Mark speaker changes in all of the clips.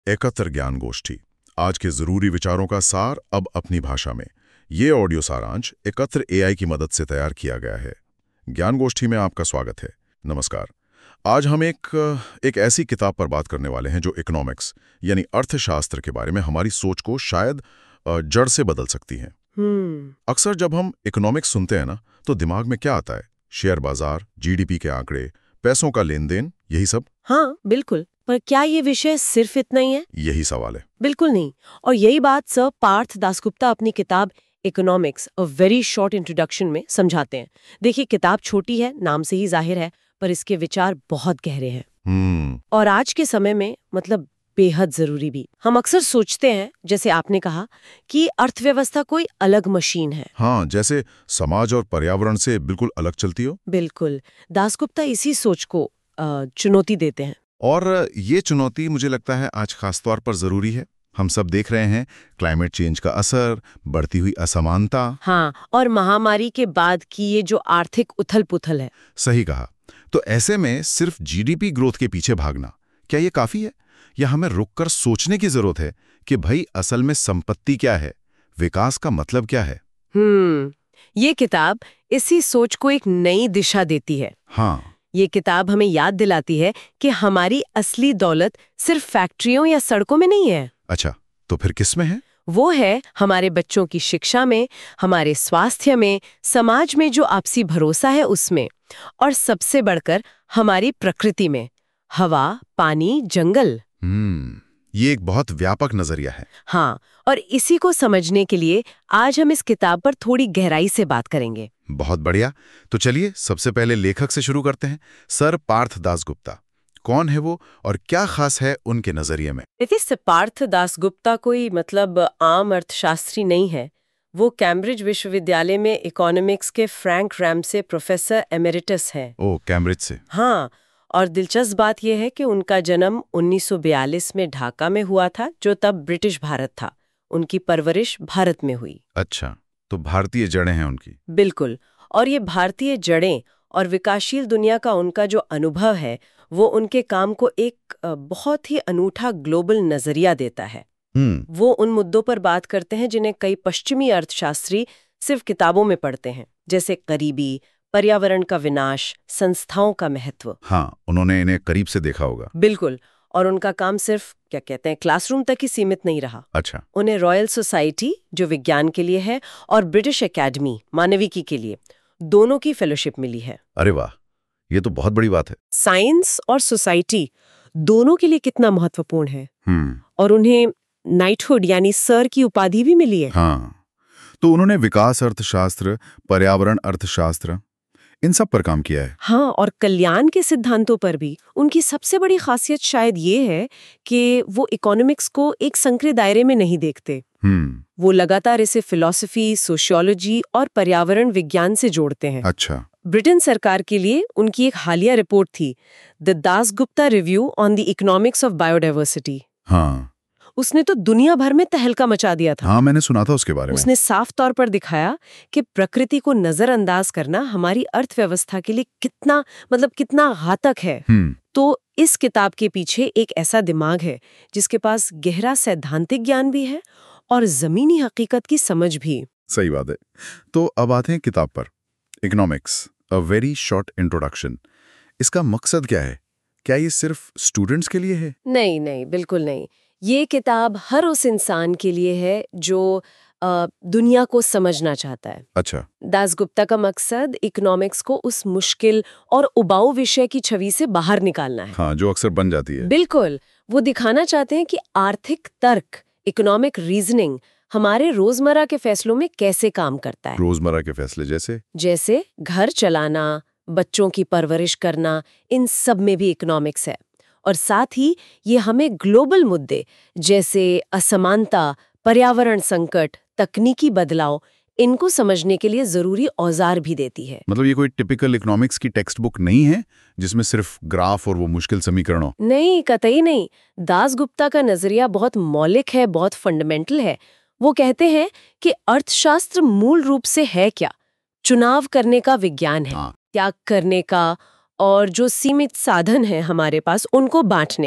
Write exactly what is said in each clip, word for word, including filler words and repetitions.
Speaker 1: एकत्र ज्ञान गोष्ठी, आज के जरूरी विचारों का सार अब अपनी भाषा में। ये ऑडियो सारांश एकत्र एआई की मदद से तैयार किया गया है। ज्ञान गोष्ठी में आपका स्वागत है। नमस्कार। आज हम एक एक ऐसी किताब पर बात करने वाले हैं जो इकोनॉमिक्स यानी अर्थशास्त्र के बारे में हमारी सोच को शायद जड़ से बदल सकती है।
Speaker 2: हम्म
Speaker 1: अक्सर जब हम इकोनॉमिक्स सुनते हैं ना, तो दिमाग में क्या आता है? शेयर बाजार, जीडीपी के आंकड़े, पैसों का लेन देन, यही सब।
Speaker 2: हाँ बिल्कुल, पर क्या ये विषय सिर्फ इतना ही है?
Speaker 1: यही सवाल है।
Speaker 2: बिल्कुल नहीं। और यही बात सर पार्थ दासगुप्ता अपनी किताब economics a very short introduction में समझाते हैं। देखिए, किताब छोटी है, नाम से ही जाहिर है, पर इसके विचार बहुत गहरे हैं।
Speaker 1: हम्म
Speaker 2: और आज के समय में मतलब बेहद जरूरी भी। हम अक्सर सोचते हैं, जैसे आपने कहा, कि अर्थव्यवस्था कोई अलग मशीन है।
Speaker 1: हाँ, जैसे समाज और पर्यावरण से बिल्कुल अलग चलती हो।
Speaker 2: बिल्कुल। दासगुप्ता इसी सोच को अ, चुनौती देते हैं।
Speaker 1: और ये चुनौती मुझे लगता है आज खासतौर पर जरूरी है। हम सब देख रहे हैं क्लाइमेट चेंज का असर, बढ़ती हुई असमानता।
Speaker 2: हाँ, और महामारी के बाद की ये जो आर्थिक उथल-पुथल है।
Speaker 1: सही कहा। तो ऐसे में सिर्फ जीडीपी ग्रोथ के पीछे भागना, क्या ये काफी है? या हमें रुककर सोचने की जरूरत है कि भाई असल में संपत्ति क्या है, विकास का मतलब क्या है?
Speaker 2: हम्म ये किताब इसी सोच को एक नई दिशा देती है।
Speaker 1: हाँ।
Speaker 2: ये किताब हमें याद दिलाती है कि हमारी असली दौलत सिर्फ फैक्ट्रियों या सड़कों में नहीं है।
Speaker 1: अच्छा, तो फिर किस में है?
Speaker 2: वो है हमारे बच्चों की शिक्षा में, हमारे स्वास्थ्य में, समाज में जो आपसी भरोसा है उसमें, और सबसे बढ़कर हमारी प्रकृति में, हवा, पानी, जंगल।
Speaker 1: हम्म ये एक बहुत व्यापक नजरिया है।
Speaker 2: हाँ, और इसी को समझने के लिए आज हम इस किताब पर थोड़ी गहराई से बात करेंगे।
Speaker 1: बहुत बढ़िया। तो चलिए सबसे पहले लेखक से शुरू करते हैं। सर पार्थ दासगुप्ता कौन है वो, और क्या खास है उनके नजरिए में?
Speaker 2: देखिए, पार्थ दासगुप्ता कोई मतलब आम अर्थशास्त्री नहीं है। वो कैम्ब्रिज विश्वविद्यालय में इकोनॉमिक्स के फ्रैंक रैमसे प्रोफेसर एमेरिटस हैं।
Speaker 1: ओ, कैम्ब्रिज से।
Speaker 2: हाँ, और दिलचस्प बात यह है कि उनका जन्म उन्नीस सौ बयालीस में ढाका में हुआ था, जो तब ब्रिटिश भारत था। उनकी परवरिश भारत में हुई।
Speaker 1: अच्छा, तो भारतीय जड़ें हैं उनकी।
Speaker 2: बिल्कुल। और ये भारतीय जड़ें और विकासशील दुनिया का उनका जो अनुभव है, वो उनके काम को एक बहुत ही अनूठा ग्लोबल नजरिया देता है।
Speaker 1: हम्म
Speaker 2: वो उन मुद्दों पर बात करते हैं जिन्हें कई पश्चिमी अर्थशास्त्री सिर्फ किताबों में पढ़ते हैं, जैसे गरीबी, पर्यावरण का विनाश, संस्थाओं का महत्व।
Speaker 1: हाँ, उन्होंने इन्हें करीब से देखा होगा।
Speaker 2: बिल्कुल। और उनका काम सिर्फ क्या कहते हैं क्लासरूम तक ही सीमित नहीं रहा।
Speaker 1: अच्छा।
Speaker 2: उन्हें रॉयल सोसाइटी, जो विज्ञान के लिए है, और ब्रिटिश एकेडमी, मानविकी के लिए, दोनों की फेलोशिप मिली है।
Speaker 1: अरे वाह, ये तो बहुत बड़ी बात है।
Speaker 2: साइंस और सोसाइटी दोनों के लिए कितना महत्वपूर्ण है।
Speaker 1: हम्म
Speaker 2: और उन्हें नाइटहुड यानी सर की उपाधि भी मिली है।
Speaker 1: हाँ, तो उन्होंने विकास अर्थशास्त्र, पर्यावरण अर्थशास्त्र, इन सब पर काम किया है।
Speaker 2: हाँ, और कल्याण के सिद्धांतों पर भी। उनकी सबसे बड़ी खासियत शायद ये है कि वो इकोनॉमिक्स को एक संकरे दायरे में नहीं देखते।
Speaker 1: हम्म
Speaker 2: वो लगातार इसे फिलॉसफी, सोशियोलॉजी और पर्यावरण विज्ञान से जोड़ते हैं।
Speaker 1: अच्छा।
Speaker 2: ब्रिटेन सरकार के लिए उनकी एक हालिया रिपोर्ट थी, the Dasgupta review on the economics of biodiversity.
Speaker 1: हाँ।
Speaker 2: उसने तो दुनिया भर में तहलका मचा दिया था।
Speaker 1: हाँ, मैंने सुना था उसके बारे में।
Speaker 2: उसने साफ तौर पर दिखाया कि प्रकृति को नजरअंदाज करना हमारी अर्थव्यवस्था के लिए कितना मतलब कितना घातक है।
Speaker 1: हम्म
Speaker 2: तो इस किताब के पीछे एक ऐसा दिमाग है जिसके पास गहरा सैद्धांतिक ज्ञान भी है और जमीनी हकीकत की समझ भी।
Speaker 1: सही बात है। तो अब आते हैं किताब पर। Economics a very short introduction, इसका मकसद क्या है? क्या ये सिर्फ स्टूडेंट्स के लिए है?
Speaker 2: नहीं नहीं, बिल्कुल नहीं। ये किताब हर उस इंसान के लिए है जो आ, दुनिया को समझना चाहता है।
Speaker 1: अच्छा।
Speaker 2: दासगुप्ता का मकसद इकोनॉमिक्स को उस मुश्किल और उबाऊ विषय की छवि से बाहर निकालना है।
Speaker 1: हाँ, जो अक्सर बन जाती है।
Speaker 2: बिल्कुल। वो दिखाना चाहते हैं कि आर्थिक तर्क, इकोनॉमिक रीजनिंग, हमारे रोजमर्रा के फैसलों में कैसे काम करता है।
Speaker 1: रोजमर्रा के फैसले जैसे
Speaker 2: जैसे घर चलाना, बच्चों की परवरिश करना, इन सब में भी इकोनॉमिक्स है। और साथ ही ये हमें ग्लोबल मुद्दे जैसे असमानता, पर्यावरण संकट, तकनीकी बदलाव, इनको समझने के लिए जरूरी औजार भी देती है।
Speaker 1: मतलब ये कोई टिपिकल इकोनॉमिक्स की टेक्स्ट बुक नहीं है जिसमें सिर्फ ग्राफ और वो मुश्किल समीकरण हो?
Speaker 2: नहीं, कतई नहीं। दासगुप्ता का नजरिया बहुत मौलिक है, बहुत फंडामेंटल है। वो कहते हैं कि अर्थशास्त्र मूल रूप से है क्या? चुनाव करने का विज्ञान है।
Speaker 1: हाँ।
Speaker 2: त्याग करने का, और जो सीमित साधन है हमारे पास उनको बांटने का।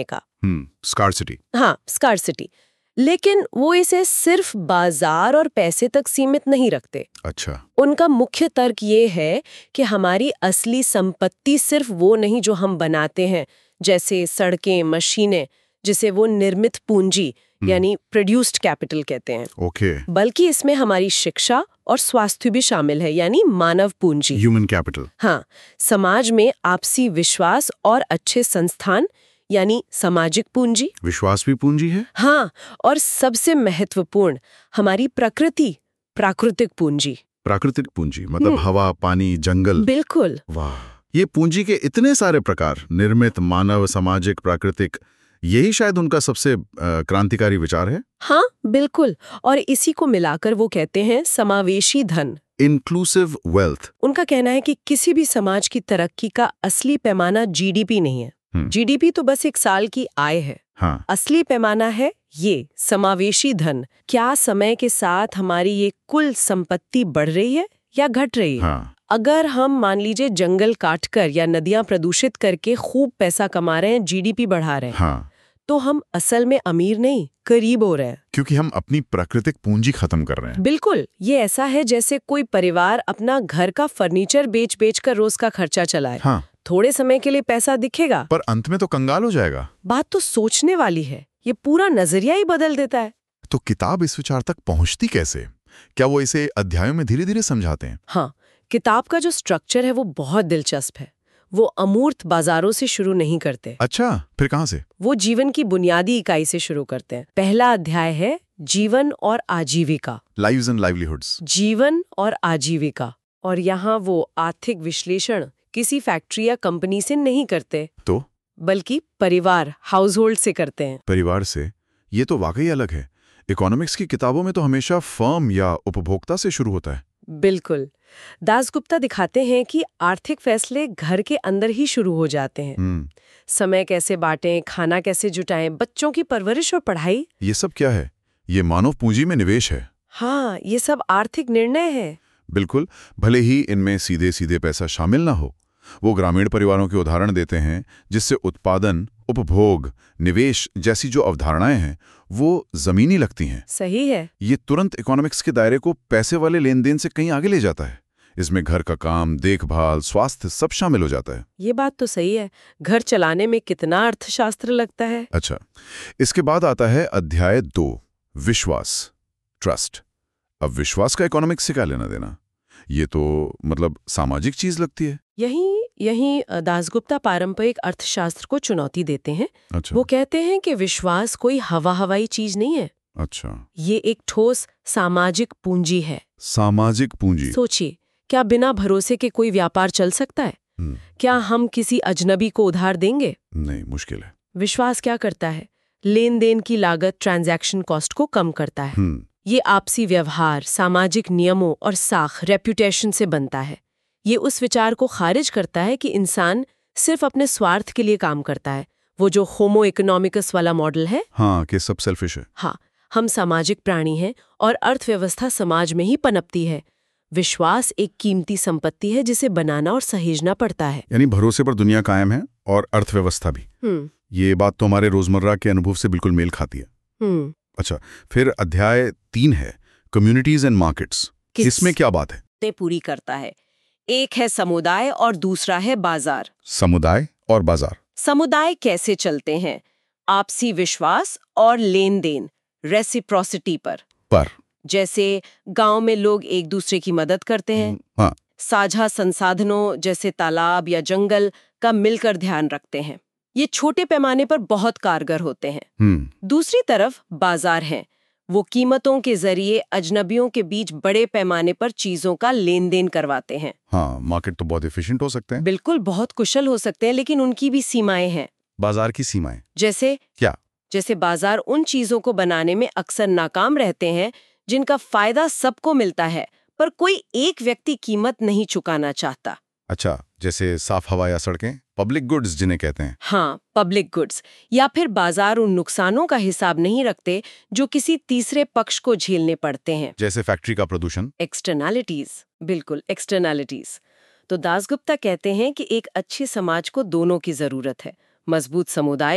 Speaker 3: Hmm scarcity.
Speaker 2: हाँ, स्कार्सिटी। लेकिन वो इसे सिर्फ बाजार और पैसे तक सीमित नहीं रखते।
Speaker 3: अच्छा।
Speaker 2: उनका मुख्य तर्क ये है कि हमारी असली संपत्ति सिर्फ वो नहीं जो हम बनाते हैं, जैसे सड़कें, मशीनें, जिसे वो निर्मित पूंजी यानी प्रोड्यूस्ड कैपिटल कहते हैं,
Speaker 3: ओके।
Speaker 2: बल्कि इसमें हमारी शिक्षा और स्वास्थ्य भी शामिल है, यानी मानव पूंजी,
Speaker 3: ह्यूमन कैपिटल।
Speaker 2: हाँ, समाज में आपसी विश्वास और अच्छे संस्थान यानी सामाजिक पूंजी।
Speaker 3: विश्वास भी पूंजी है।
Speaker 2: हाँ, और सबसे महत्वपूर्ण हमारी प्रकृति, प्राकृतिक पूंजी।
Speaker 3: प्राकृतिक पूंजी मतलब हवा, पानी, जंगल।
Speaker 2: बिल्कुल।
Speaker 3: वाह, ये पूंजी के इतने सारे प्रकार, निर्मित, मानव, सामाजिक, प्राकृतिक, यही शायद उनका सबसे अ, क्रांतिकारी विचार है।
Speaker 2: हाँ, बिल्कुल। और इसी को मिलाकर वो कहते हैं समावेशी धन,
Speaker 3: इंक्लूसिव वेल्थ।
Speaker 2: उनका कहना है कि किसी भी समाज की तरक्की का असली पैमाना जीडीपी नहीं है। जीडीपी तो बस एक साल की आय है।
Speaker 3: हाँ।
Speaker 2: असली पैमाना है ये समावेशी धन। क्या समय के साथ हमारी ये कुल संपत्ति बढ़ रही है या घट रही है?
Speaker 3: हाँ।
Speaker 2: अगर हम मान लीजिए जंगल काटकर या नदियां प्रदूषित करके खूब पैसा कमा रहे हैं, जीडीपी बढ़ा रहे हैं,
Speaker 3: हाँ।
Speaker 2: तो हम असल में अमीर नहीं, करीब हो रहे हैं।
Speaker 3: क्योंकि हम अपनी प्राकृतिक पूंजी खत्म कर रहे हैं।
Speaker 2: बिल्कुल, ये ऐसा है जैसे कोई परिवार अपना घर का फर्नीचर बेच बेच कर रोज का खर्चा चलाए।
Speaker 3: हाँ।
Speaker 2: थोड़े समय के लिए पैसा दिखेगा,
Speaker 3: पर अंत में तो कंगाल हो जाएगा।
Speaker 2: बात तो सोचने वाली है। ये पूरा नजरिया ही बदल देता है।
Speaker 3: तो किताब इस विचार तक पहुंचती कैसे? क्या वो इसे अध्यायों में धीरे धीरे समझाते हैं?
Speaker 2: हाँ, किताब का जो स्ट्रक्चर है वो बहुत दिलचस्प है। वो अमूर्त बाजारों से शुरू नहीं करते।
Speaker 3: अच्छा, फिर कहाँ से?
Speaker 2: वो जीवन की बुनियादी इकाई से शुरू करते हैं। पहला अध्याय है जीवन और आजीविका,
Speaker 3: लाइव्स एंड लाइवलीहुड्स।
Speaker 2: जीवन और आजीविका। और यहाँ वो आर्थिक विश्लेषण किसी फैक्ट्री या कंपनी से नहीं करते,
Speaker 3: तो
Speaker 2: बल्कि परिवार, हाउस होल्ड से करते हैं।
Speaker 3: परिवार से? ये तो वाकई अलग है। इकोनॉमिक्स की किताबों में तो हमेशा फर्म या उपभोक्ता से शुरू होता है।
Speaker 2: बिल्कुल। दासगुप्ता दिखाते हैं कि आर्थिक फैसले घर के अंदर ही शुरू हो जाते हैं। समय कैसे बांटें, खाना कैसे जुटाएं, बच्चों की परवरिश और पढ़ाई।
Speaker 3: ये सब क्या है? ये मानव पूंजी में निवेश है।
Speaker 2: हाँ, ये सब आर्थिक निर्णय है।
Speaker 3: बिल्कुल, भले ही इनमें सीधे सीधे पैसा शामिल ना हो। वो ग्रामीण परिवारों के उदाहरण देते हैं जिससे उत्पादन, उपभोग, निवेश जैसी जो अवधारणाएं हैं वो जमीनी लगती हैं।
Speaker 2: सही है।
Speaker 3: ये तुरंत इकोनॉमिक्स के दायरे को पैसे वाले लेन देन से कहीं आगे ले जाता है। इसमें घर का काम, देखभाल, स्वास्थ्य सब शामिल हो जाता है।
Speaker 2: ये बात तो सही है। घर चलाने में कितना अर्थशास्त्र लगता है।
Speaker 3: अच्छा, इसके बाद आता है अध्याय दो, विश्वास, ट्रस्ट। अब विश्वास का इकोनॉमिक्स से क्या लेना देना? ये तो मतलब सामाजिक चीज लगती है।
Speaker 2: यही यही दासगुप्ता पारंपरिक अर्थशास्त्र को चुनौती देते हैं।
Speaker 3: अच्छा।
Speaker 2: वो कहते हैं कि विश्वास कोई हवा हवाई चीज नहीं है।
Speaker 3: अच्छा।
Speaker 2: ये एक ठोस सामाजिक पूंजी है।
Speaker 3: सामाजिक पूंजी।
Speaker 2: सोचिए, क्या बिना भरोसे के कोई व्यापार चल सकता है? क्या हम किसी अजनबी को उधार देंगे?
Speaker 3: नहीं, मुश्किल है।
Speaker 2: विश्वास क्या करता है? लेन देन की लागत, ट्रांजैक्शन कॉस्ट को कम करता है। ये आपसी व्यवहार, सामाजिक नियमों और साख, रेप्यूटेशन से बनता है। ये उस विचार को खारिज करता है कि इंसान सिर्फ अपने स्वार्थ के लिए काम करता है। वो जो होमो इकोनॉमिकस वाला मॉडल है,
Speaker 3: हाँ, कि सब सेल्फिश है।
Speaker 2: हाँ, हम सामाजिक प्राणी हैं और अर्थव्यवस्था समाज में ही पनपती है। विश्वास एक कीमती संपत्ति है जिसे बनाना और सहेजना पड़ता है।
Speaker 3: यानी भरोसे पर दुनिया कायम है और अर्थव्यवस्था भी। ये बात तो हमारे रोजमर्रा के अनुभव से बिल्कुल मेल खाती है। अच्छा, फिर अध्याय तीन है कम्युनिटीज एंड मार्केट्स। इसमें क्या बात है?
Speaker 2: ते पूरी करता है। एक है समुदाय और दूसरा है बाजार।
Speaker 3: समुदाय और बाजार।
Speaker 2: समुदाय कैसे चलते हैं? आपसी विश्वास और लेन देन, रेसिप्रोसिटी पर
Speaker 3: पर
Speaker 2: जैसे गांव में लोग एक दूसरे की मदद करते हैं।
Speaker 3: हाँ।
Speaker 2: साझा संसाधनों जैसे तालाब या जंगल का मिलकर ध्यान रखते हैं। ये छोटे पैमाने पर बहुत कारगर होते हैं। दूसरी तरफ बाजार हैं। वो कीमतों के जरिए अजनबियों के बीच बड़े पैमाने पर चीजों का लेन देन करवाते हैं।
Speaker 3: हाँ, मार्केट तो बहुत एफिशिएंट हो सकते हैं।
Speaker 2: बिल्कुल, बहुत कुशल हो सकते हैं, लेकिन उनकी भी सीमाएं हैं।
Speaker 3: बाजार की सीमाएं
Speaker 2: जैसे
Speaker 3: क्या?
Speaker 2: जैसे बाजार उन चीजों को बनाने में अक्सर नाकाम रहते हैं जिनका फायदा सबको मिलता है, पर कोई एक व्यक्ति कीमत नहीं चुकाना चाहता।
Speaker 3: अच्छा, जैसे साफ हवा या सड़कें, पब्लिक गुड्स जिन्हें कहते हैं।
Speaker 2: हाँ, पब्लिक गुड्स। या फिर बाजार उन नुकसानों का हिसाब नहीं रखते जो किसी तीसरे पक्ष को झेलने पड़ते हैं,
Speaker 3: जैसे फैक्ट्री का प्रदूषण।
Speaker 2: एक्सटर्नैलिटीज। बिल्कुल, एक्सटर्नैलिटीज। तो दासगुप्ता कहते हैं कि एक अच्छे समाज को दोनों की जरूरत है, मजबूत समुदाय भी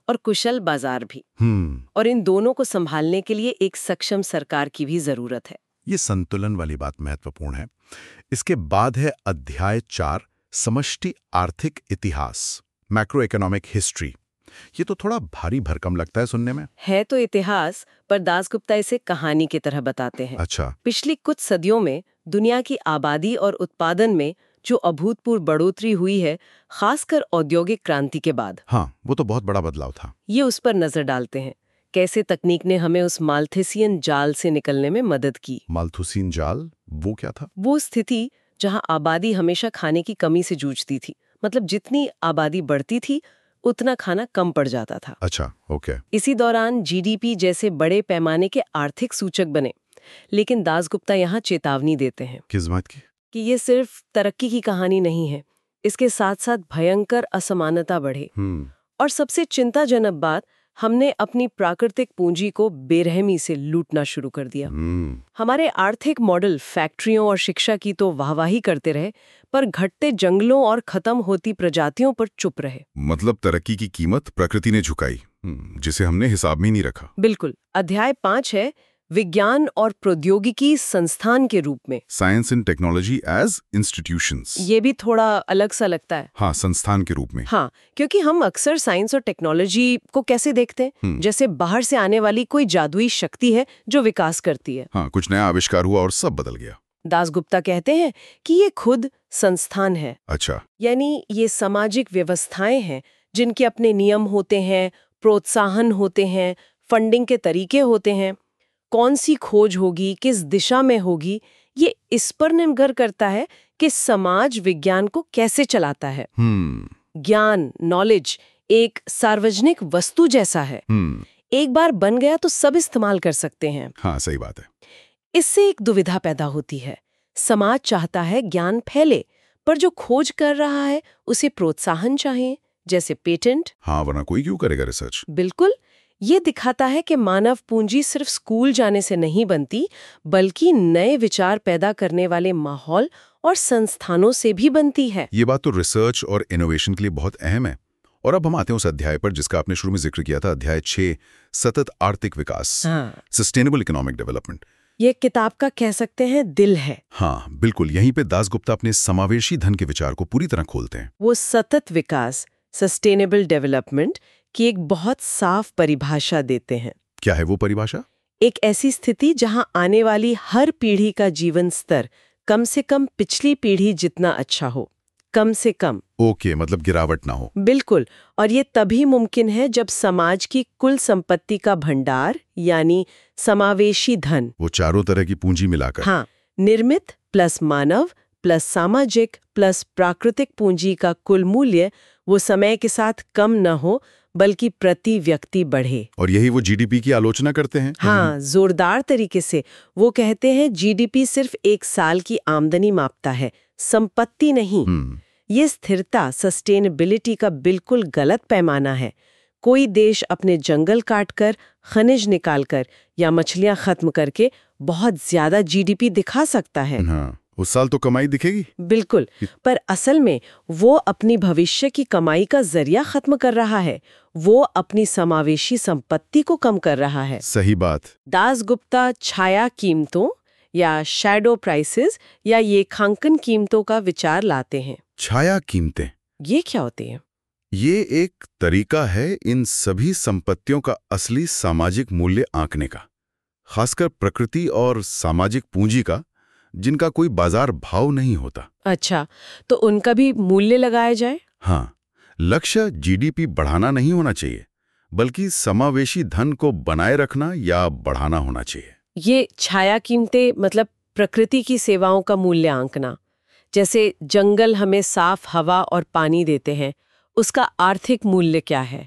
Speaker 2: और कुशल बाजार भी।
Speaker 3: हम्म
Speaker 2: और इन दोनों को संभालने के लिए एक सक्षम सरकार की भी जरूरत है।
Speaker 3: ये संतुलन वाली बात महत्वपूर्ण है। इसके बाद है अध्याय चार, समष्टि आर्थिक इतिहास, मैक्रो इकोनॉमिक हिस्ट्री। ये तो थोड़ा भारी भरकम लगता है सुनने में।
Speaker 2: है तो इतिहास, पर दासगुप्ता इसे कहानी की तरह बताते हैं।
Speaker 3: अच्छा।
Speaker 2: पिछली कुछ सदियों में दुनिया की आबादी और उत्पादन में जो अभूतपूर्व बढ़ोतरी हुई है, खासकर औद्योगिक क्रांति के बाद,
Speaker 3: हाँ, वो तो बहुत बड़ा बदलाव था।
Speaker 2: ये उस पर नजर डालते हैं। कैसे तकनीक ने हमें उस माल्थुसियन जाल से निकलने में मदद की।
Speaker 3: माल्थुसियन जाल, वो क्या था?
Speaker 2: वो स्थिति जहां आबादी हमेशा खाने की कमी से जूझती थी। मतलब जितनी आबादी बढ़ती थी उतना खाना कम पड़ जाता था।
Speaker 3: अच्छा, ओके।
Speaker 2: इसी दौरान जीडीपी जैसे बड़े पैमाने के आर्थिक सूचक बने। लेकिन दासगुप्ता यहाँ चेतावनी देते हैं
Speaker 3: किस बात की?
Speaker 2: कि ये सिर्फ तरक्की की कहानी नहीं है, इसके साथ साथ भयंकर असमानता बढ़े।
Speaker 3: हम्म
Speaker 2: और सबसे चिंताजनक बात, हमने अपनी प्राकृतिक पूंजी को बेरहमी से लूटना शुरू कर दिया।
Speaker 3: हम्म
Speaker 2: हमारे आर्थिक मॉडल फैक्ट्रियों और शिक्षा की तो वाहवाही करते रहे, पर घटते जंगलों और खत्म होती प्रजातियों पर चुप रहे।
Speaker 3: मतलब तरक्की की कीमत प्रकृति ने झुकाई, जिसे हमने हिसाब में नहीं रखा।
Speaker 2: बिल्कुल। अध्याय पांच है विज्ञान और प्रौद्योगिकी संस्थान के रूप में।
Speaker 3: Science and technology as institutions.
Speaker 2: ये भी थोड़ा अलग सा लगता है।
Speaker 3: हाँ, संस्थान के रूप में।
Speaker 2: हाँ, क्योंकि हम अक्सर साइंस और टेक्नोलॉजी को कैसे देखते हैं, जैसे बाहर से आने वाली कोई जादुई शक्ति है जो विकास करती है।
Speaker 3: हाँ, कुछ नया आविष्कार हुआ और सब बदल गया।
Speaker 2: दासगुप्ता कहते हैं कि ये खुद संस्थान है।
Speaker 3: अच्छा।
Speaker 2: यानी ये सामाजिक व्यवस्थाएं हैं जिनके अपने नियम होते हैं, प्रोत्साहन होते हैं, फंडिंग के तरीके होते हैं। कौन सी खोज होगी, किस दिशा में होगी, ये इस पर निर्भर करता है कि समाज विज्ञान को कैसे चलाता है।
Speaker 3: हम्म
Speaker 2: ज्ञान, नॉलेज एक सार्वजनिक वस्तु जैसा है।
Speaker 3: हम्म
Speaker 2: एक बार बन गया तो सब इस्तेमाल कर सकते हैं।
Speaker 3: हाँ, सही बात है।
Speaker 2: इससे एक दुविधा पैदा होती है। समाज चाहता है ज्ञान फैले, पर जो खोज कर रहा है उसे प्रोत्साहन चाहिए, जैसे पेटेंट।
Speaker 3: हाँ, वरना कोई क्यों करेगा रिसर्च?
Speaker 2: बिल्कुल। ये दिखाता है कि मानव पूंजी सिर्फ स्कूल जाने से नहीं बनती, बल्कि नए विचार पैदा करने वाले माहौल और संस्थानों से भी बनती है।
Speaker 3: ये बात तो रिसर्च और इनोवेशन के लिए बहुत अहम है। और अब हम आते हैं उस अध्याय पर जिसका आपने शुरू में जिक्र किया था, अध्याय छह, सतत आर्थिक विकास,
Speaker 2: हाँ।
Speaker 3: Sustainable economic development.
Speaker 2: ये किताब का कह सकते हैं दिल है।
Speaker 3: हाँ, बिल्कुल। यहीं पे दासगुप्ता अपने समावेशी धन के विचार को पूरी तरह खोलते हैं।
Speaker 2: वो सतत विकास, सस्टेनेबल डेवलपमेंट की एक बहुत साफ परिभाषा देते हैं।
Speaker 3: क्या है वो परिभाषा?
Speaker 2: एक ऐसी स्थिति जहां आने वाली हर पीढ़ी का जीवन स्तर कम से कम पिछली पीढ़ी जितना अच्छा हो, कम से कम।
Speaker 3: ओके, मतलब गिरावट ना हो।
Speaker 2: बिल्कुल। और ये तभी मुमकिन है जब समाज की कुल संपत्ति का भंडार, यानी समावेशी धन,
Speaker 3: वो चारों तरह की पूंजी मिलाकर,
Speaker 2: हाँ, निर्मित प्लस मानव प्लस सामाजिक प्लस प्राकृतिक पूंजी का कुल मूल्य वो समय के साथ कम न हो, बल्कि प्रति व्यक्ति बढ़े।
Speaker 3: और यही वो जीडीपी की आलोचना करते हैं।
Speaker 2: हाँ, जोरदार तरीके से। वो कहते हैं जीडीपी सिर्फ एक साल की आमदनी मापता है, संपत्ति नहीं। ये स्थिरता, सस्टेनेबिलिटी का बिल्कुल गलत पैमाना है। कोई देश अपने जंगल काटकर, खनिज निकालकर या मछलियां खत्म करके बहुत ज्यादा जीडीपी दिखा सकता है।
Speaker 3: हाँ, उस साल तो कमाई दिखेगी।
Speaker 2: बिल्कुल। पर असल में वो अपनी भविष्य की कमाई का जरिया खत्म कर रहा है। वो अपनी समावेशी संपत्ति को कम कर रहा है।
Speaker 3: सही बात।
Speaker 2: दासगुप्ता छाया कीमतों या शैडो प्राइसेस या लेखांकन कीमतों का विचार लाते हैं।
Speaker 3: छाया कीमतें,
Speaker 2: ये क्या होती हैं?
Speaker 3: ये एक तरीका है इन सभी संपत्तियों का असली सामाजिक मूल्य आंकने का, खासकर प्रकृति और सामाजिक पूंजी का, जिनका कोई बाजार भाव नहीं होता।
Speaker 2: अच्छा, तो उनका भी मूल्य लगाया जाए?
Speaker 3: हाँ, लक्ष्य जीडीपी बढ़ाना नहीं होना चाहिए, बल्कि समावेशी धन को बनाए रखना या बढ़ाना होना चाहिए।
Speaker 2: ये छाया कीमतें मतलब प्रकृति की सेवाओं का मूल्य आंकना। जैसे जंगल हमें साफ हवा और पानी देते हैं, उसका आर्थिक मूल्य क्या है?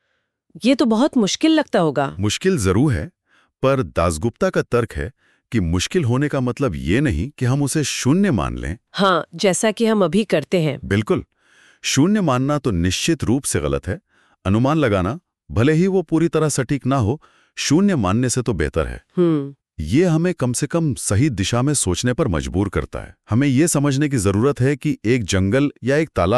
Speaker 2: ये तो बहुत मुश्किल लगता होगा।
Speaker 3: मुश्किल जरूर है, पर दासगुप्ता का तर्क है कि मुश्किल होने का मतलब ये नहीं कि हम उसे शून्य मान लें।
Speaker 2: हाँ, जैसा कि हम अभी करते हैं।
Speaker 3: बिल्कुल। शून्य मानना तो निश्चित रूप से गलत है। अनुमान लगाना, भले ही वो पूरी तरह सटीक ना हो, शून्य मानने से तो बेहतर है।
Speaker 2: हम्म
Speaker 3: ये हमें कम से कम सही दिशा में सोचने पर मजबूर करता है। हमें ये समझने की जरूरत है कि एक जंगल या एक तालाब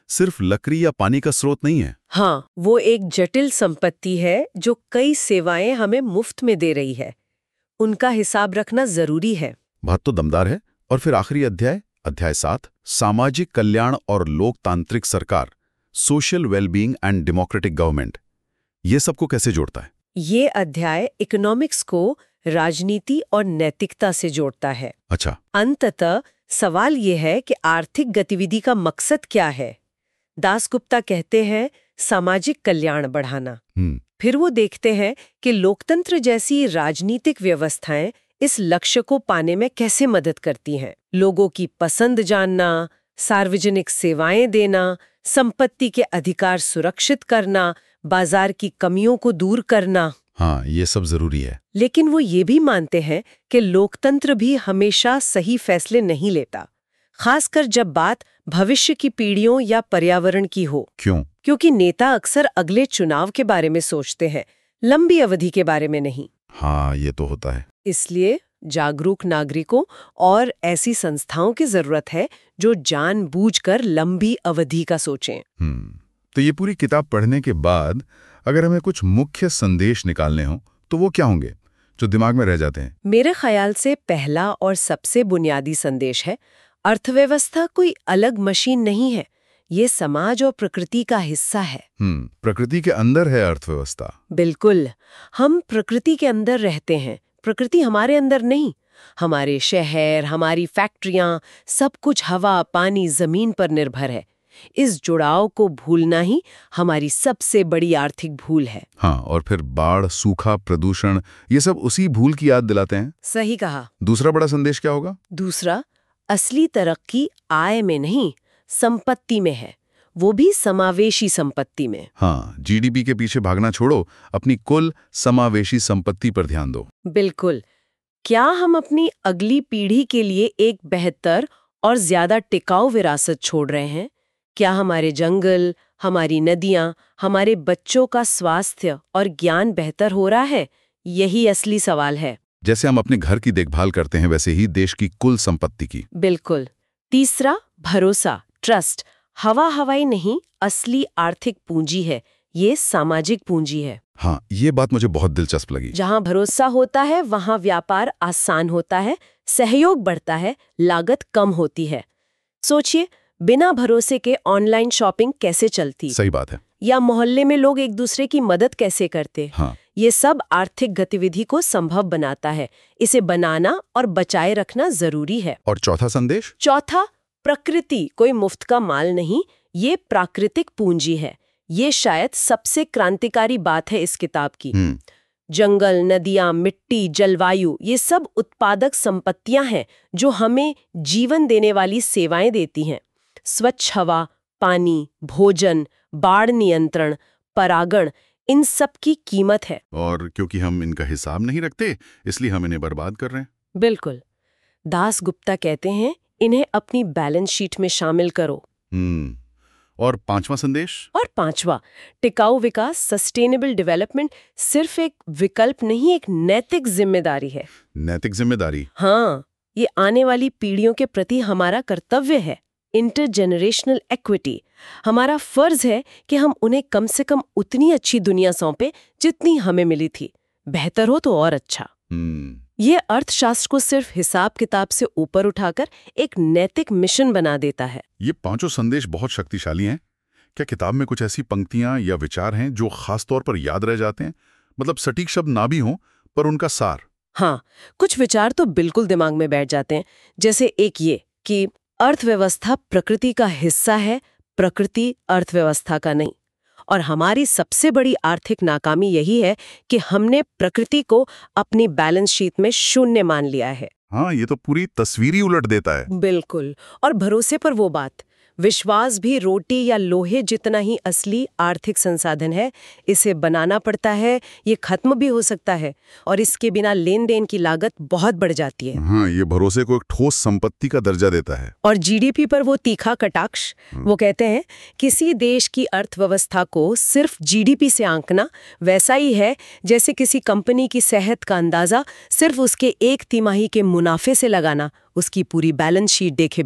Speaker 3: सिर्फ लकड़ी या पानी का स्रोत नहीं है।
Speaker 2: हाँ, वो एक जटिल संपत्ति है जो कई सेवाएं हमें मुफ्त में दे रही है। उनका हिसाब रखना जरूरी है।
Speaker 3: बात तो दमदार है। और फिर आखिरी अध्याय, अध्याय सात, सामाजिक कल्याण और लोकतांत्रिक सरकार, social wellbeing and democratic government, ये सबको कैसे जोड़ता है?
Speaker 2: ये अध्याय इकोनॉमिक्स को राजनीति और नैतिकता से जोड़ता है।
Speaker 3: अच्छा।
Speaker 2: अंततः सवाल ये है कि आर्थिक गतिविधि का मकसद क्या है। दासगुप्ता कहते हैं सामाजिक कल्याण बढ़ाना।
Speaker 3: हम्म
Speaker 2: फिर वो देखते हैं कि लोकतंत्र जैसी राजनीतिक व्यवस्थाएं इस लक्ष्य को पाने में कैसे मदद करती हैं। लोगों की पसंद जानना, सार्वजनिक सेवाएं देना, संपत्ति के अधिकार सुरक्षित करना, बाजार की कमियों को दूर करना।
Speaker 3: हाँ, ये सब जरूरी है।
Speaker 2: लेकिन वो ये भी मानते हैं कि लोकतंत्र भी हमेशा सही फैसले नहीं लेता, खासकर जब बात भविष्य की पीढ़ियों या पर्यावरण की हो।
Speaker 3: क्यों?
Speaker 2: क्योंकि नेता अक्सर अगले चुनाव के बारे में सोचते हैं, लंबी अवधि के बारे में नहीं।
Speaker 3: हाँ, ये तो होता है।
Speaker 2: इसलिए जागरूक नागरिकों और ऐसी संस्थाओं की जरूरत है जो जानबूझकर लंबी अवधि का सोचें।
Speaker 3: हम्म तो ये पूरी किताब पढ़ने के बाद अगर हमें कुछ मुख्य संदेश निकालने हो तो वो क्या होंगे जो दिमाग में रह जाते हैं?
Speaker 2: मेरे ख्याल से पहला और सबसे बुनियादी संदेश है, अर्थव्यवस्था कोई अलग मशीन नहीं है, ये समाज और प्रकृति का हिस्सा है।
Speaker 3: हम्म प्रकृति के अंदर है अर्थव्यवस्था।
Speaker 2: बिल्कुल, हम प्रकृति के अंदर रहते हैं, प्रकृति हमारे अंदर नहीं। हमारे शहर, हमारी फैक्ट्रियां, सब कुछ हवा, पानी, जमीन पर निर्भर है। इस जुड़ाव को भूलना ही हमारी सबसे बड़ी आर्थिक भूल है।
Speaker 3: हाँ, और फिर बाढ़, सूखा, प्रदूषण, ये सब उसी भूल की याद दिलाते हैं।
Speaker 2: सही कहा।
Speaker 3: दूसरा बड़ा संदेश क्या होगा?
Speaker 2: दूसरा, असली तरक्की आय में नहीं, संपत्ति में है, वो भी समावेशी संपत्ति में।
Speaker 3: हाँ, जीडीपी के पीछे भागना छोड़ो, अपनी कुल समावेशी संपत्ति पर ध्यान दो।
Speaker 2: बिल्कुल। क्या हम अपनी अगली पीढ़ी के लिए एक बेहतर और ज्यादा टिकाऊ विरासत छोड़ रहे हैं? क्या हमारे जंगल, हमारी नदियां, हमारे बच्चों का स्वास्थ्य और ज्ञान बेहतर हो रहा है? यही असली सवाल है।
Speaker 3: जैसे हम अपने घर की देखभाल करते हैं, वैसे ही देश की कुल संपत्ति की।
Speaker 2: बिल्कुल। तीसरा, भरोसा, ट्रस्ट, हवा हवाई नहीं, असली आर्थिक पूंजी है, ये सामाजिक पूंजी है।
Speaker 3: हाँ, ये बात मुझे बहुत दिलचस्प लगी।
Speaker 2: जहां भरोसा होता है वहां व्यापार आसान होता है, सहयोग बढ़ता है, लागत कम होती है। सोचिए, बिना भरोसे के ऑनलाइन शॉपिंग कैसे चलती?
Speaker 3: सही बात है।
Speaker 2: या मोहल्ले में लोग एक दूसरे की मदद कैसे करते?
Speaker 3: हाँ।
Speaker 2: ये सब आर्थिक गतिविधि को संभव बनाता है। इसे बनाना और बचाए रखना जरूरी है।
Speaker 3: और चौथा संदेश?
Speaker 2: चौथा, प्रकृति कोई मुफ्त का माल नहीं, ये प्राकृतिक पूंजी है। ये शायद सबसे क्रांतिकारी बात है इस किताब की। जंगल, नदियां, मिट्टी, जलवायु, ये सब उत्पादक संपत्तियां हैं जो हमें जीवन देने वाली सेवाएं देती हैं। स्वच्छ हवा, पानी, भोजन, बाढ़ नियंत्रण, परागण, इन सब की कीमत है।
Speaker 3: और क्योंकि हम इनका हिसाब नहीं रखते, इसलिए हम इन्हें बर्बाद कर रहे हैं।
Speaker 2: बिल्कुल। दासगुप्ता कहते हैं, इन्हें अपनी बैलेंस शीट में शामिल करो।
Speaker 3: हम्म और पांचवा संदेश?
Speaker 2: और पांचवा, टिकाऊ विकास, सस्टेनेबल डेवलपमेंट सिर्फ एक विकल्प नहीं, एक नैतिक जिम्मेदारी है।
Speaker 3: नैतिक जिम्मेदारी?
Speaker 2: हाँ, ये आने वाली पीढ़ियों के प्रति हमारा कर्तव्य है। इंटरजेनरेशनल इक्विटी, हमारा फर्ज है कि हम उन्हें कम से कम उतनी अच्छी दुनिया सौंपे जितनी हमें मिली थी, बेहतर हो तो और अच्छा।
Speaker 3: हम्म
Speaker 2: ये अर्थशास्त्र को सिर्फ हिसाब किताब से ऊपर उठाकर एक नैतिक मिशन बना देता है।
Speaker 3: ये पांचों संदेश बहुत शक्तिशाली हैं। क्या किताब में कुछ ऐसी पंक्तियां या विचार हैं जो खास तौर पर याद रह जाते हैं? मतलब सटीक शब्द ना भी हों, पर उनका सार।
Speaker 2: हाँ, कुछ विचार तो बिल्कुल दिमाग में बैठ जाते हैं। जैसे एक ये कि अर्थव्यवस्था प्रकृति का हिस्सा है, प्रकृति अर्थव्यवस्था का नहीं। और हमारी सबसे बड़ी आर्थिक नाकामी यही है कि हमने प्रकृति को अपनी बैलेंस शीट में शून्य मान लिया है।
Speaker 3: हाँ, ये तो पूरी तस्वीर ही उलट देता है।
Speaker 2: बिल्कुल। और भरोसे पर वो बात, विश्वास भी रोटी या लोहे जितना ही असली आर्थिक संसाधन है। इसे बनाना पड़ता है, ये खत्म भी हो सकता है, और इसके बिना लेन देन की लागत बहुत बढ़ जाती है।
Speaker 3: हाँ, ये भरोसे को एक ठोस संपत्ति का दर्जा देता है।
Speaker 2: और जीडीपी पर वो तीखा कटाक्ष, वो कहते हैं किसी देश की अर्थव्यवस्था को सिर्फ जीडीपी से आंकना वैसा ही है जैसे किसी कंपनी की सेहत का अंदाजा सिर्फ उसके एक तिमाही के मुनाफे से लगाना, उसकी पूरी बैलेंस शीट देखे बिना।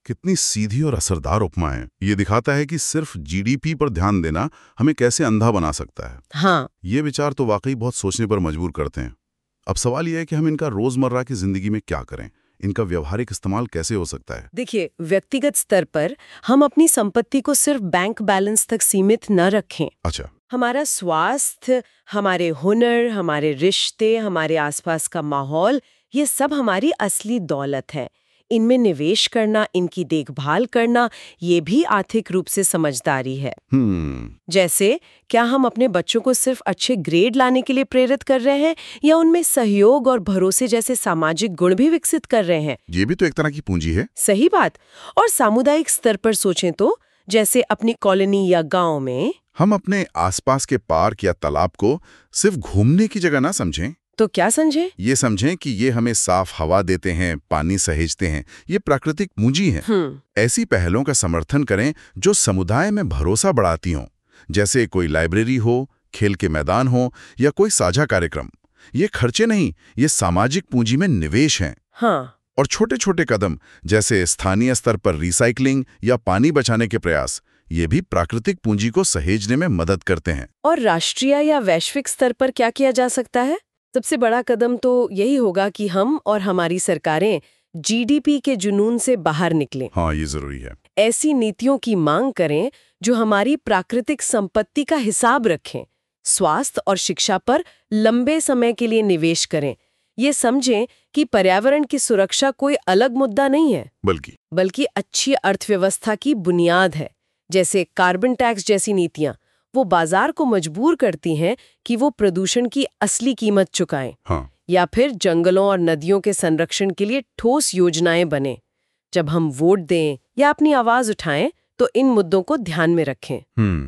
Speaker 3: कितनी सीधी और असरदार उपमा है। ये दिखाता है कि सिर्फ जीडीपी पर ध्यान देना हमें कैसे अंधा बना सकता है।
Speaker 2: हाँ,
Speaker 3: ये विचार तो वाकई बहुत सोचने पर मजबूर करते हैं। अब सवाल यह है कि हम इनका रोजमर्रा की जिंदगी में क्या करें, इनका व्यवहारिक इस्तेमाल कैसे हो सकता है।
Speaker 2: देखिए, व्यक्तिगत स्तर पर हम अपनी संपत्ति को सिर्फ बैंक बैलेंस तक सीमित न रखें।
Speaker 3: अच्छा।
Speaker 2: हमारा स्वास्थ्य, हमारे हुनर, हमारे रिश्ते, हमारे आसपास का माहौल, ये सब हमारी असली दौलत है। इनमें निवेश करना, इनकी देखभाल करना, ये भी आर्थिक रूप से समझदारी है।
Speaker 3: हम्म
Speaker 2: जैसे, क्या हम अपने बच्चों को सिर्फ अच्छे ग्रेड लाने के लिए प्रेरित कर रहे हैं या उनमें सहयोग और भरोसे जैसे सामाजिक गुण भी विकसित कर रहे हैं?
Speaker 3: ये भी तो एक तरह की पूंजी है।
Speaker 2: सही बात। और सामुदायिक स्तर पर सोचें तो, जैसे अपनी कॉलोनी या गांव में
Speaker 3: हम अपने आसपास के पार्क या तालाब को सिर्फ घूमने की जगह ना समझें।
Speaker 2: तो क्या समझे?
Speaker 3: ये समझें कि ये हमें साफ हवा देते हैं, पानी सहेजते हैं, ये प्राकृतिक पूंजी हैं।
Speaker 2: हम्म
Speaker 3: ऐसी पहलों का समर्थन करें जो समुदाय में भरोसा बढ़ाती हों, जैसे कोई लाइब्रेरी हो, खेल के मैदान हो या कोई साझा कार्यक्रम। ये खर्चे नहीं, ये सामाजिक पूंजी में निवेश हैं।
Speaker 2: हाँ,
Speaker 3: और छोटे छोटे कदम जैसे स्थानीय स्तर पर रिसाइकलिंग या पानी बचाने के प्रयास, ये भी प्राकृतिक पूंजी को सहेजने में मदद करते हैं।
Speaker 2: और राष्ट्रीय या वैश्विक स्तर पर क्या किया जा सकता है? सबसे बड़ा कदम तो यही होगा कि हम और हमारी सरकारें जीडीपी के जुनून से बाहर निकलें।
Speaker 3: हाँ, ये जरूरी है।
Speaker 2: ऐसी नीतियों की मांग करें जो हमारी प्राकृतिक संपत्ति का हिसाब रखें, स्वास्थ्य और शिक्षा पर लंबे समय के लिए निवेश करें। ये समझें कि पर्यावरण की सुरक्षा कोई अलग मुद्दा नहीं है,
Speaker 3: बल्कि
Speaker 2: बल्कि अच्छी अर्थव्यवस्था की बुनियाद है। जैसे कार्बन टैक्स जैसी नीतियां, वो बाजार को मजबूर करती हैं कि वो प्रदूषण की असली कीमत चुकाएं।
Speaker 3: हाँ,
Speaker 2: या फिर जंगलों और नदियों के संरक्षण के लिए ठोस योजनाएं बने। जब हम वोट दें या अपनी आवाज उठाएं तो इन मुद्दों को ध्यान में रखें।
Speaker 3: हम्म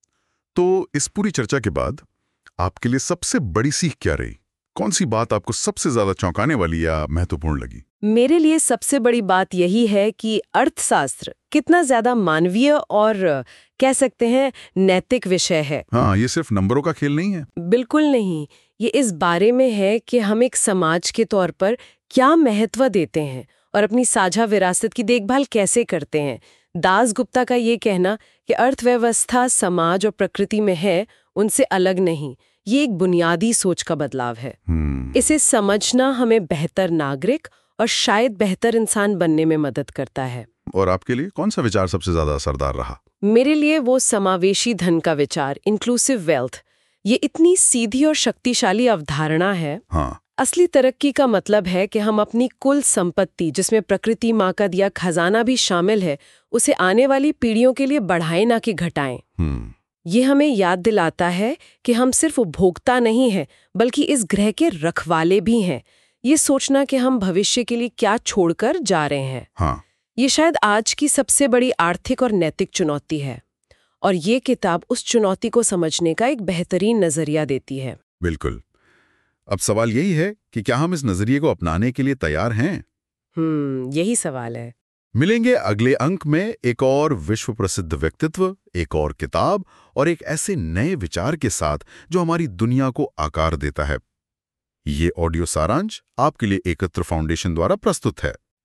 Speaker 3: तो इस पूरी चर्चा के बाद आपके लिए सबसे बड़ी सीख क्या रही? कौन सी बात आपको सबसे ज्यादा चौंकाने वाली या महत्वपूर्ण लगी?
Speaker 2: मेरे लिए सबसे बड़ी बात यही है कि अर्थशास्त्र कितना ज्यादा मानवीय और कह सकते हैं नैतिक विषय है।
Speaker 3: हाँ, ये सिर्फ नंबरों का खेल नहीं है।
Speaker 2: बिल्कुल नहीं। ये इस बारे में है कि हम एक समाज के तौर पर क्या महत्व देते हैं और अपनी साझा विरासत की देखभाल कैसे करते हैं। दास गुप्ता का ये कहना कि अर्थव्यवस्था समाज और प्रकृति में है, उनसे अलग नहीं, ये एक बुनियादी सोच का बदलाव है।
Speaker 3: हम्म
Speaker 2: इसे समझना हमें बेहतर नागरिक और शायद बेहतर इंसान बनने में मदद करता है।
Speaker 3: और आपके लिए कौन सा विचार सबसे ज्यादा असरदार रहा?
Speaker 2: मेरे लिए वो समावेशी धन का विचार, इंक्लूसिव वेल्थ। ये इतनी सीधी और शक्तिशाली अवधारणा है।
Speaker 3: हाँ,
Speaker 2: असली तरक्की का मतलब है कि हम अपनी कुल संपत्ति, जिसमें प्रकृति माँ का दिया खजाना भी शामिल है, उसे आने वाली पीढ़ियों के लिए बढ़ाएं ना कि घटाएं।
Speaker 3: हम्म
Speaker 2: ये हमें याद दिलाता है कि हम सिर्फ उपभोक्ता नहीं हैं, बल्कि इस ग्रह के रखवाले भी हैं। ये सोचना कि हम भविष्य के लिए क्या छोड़कर जा रहे हैं,
Speaker 3: हाँ,
Speaker 2: ये शायद आज की सबसे बड़ी आर्थिक और नैतिक चुनौती है। और ये किताब उस चुनौती को समझने का एक बेहतरीन नजरिया देती है।
Speaker 3: बिल्कुल। अब सवाल यही है कि क्या हम इस नजरिए को अपनाने के लिए तैयार हैं?
Speaker 2: हम्म यही सवाल है।
Speaker 3: मिलेंगे अगले अंक में एक और विश्व प्रसिद्ध व्यक्तित्व, एक और किताब और एक ऐसे नए विचार के साथ जो हमारी दुनिया को आकार देता है। ये ऑडियो सारांश आपके लिए एकत्र फाउंडेशन द्वारा प्रस्तुत है।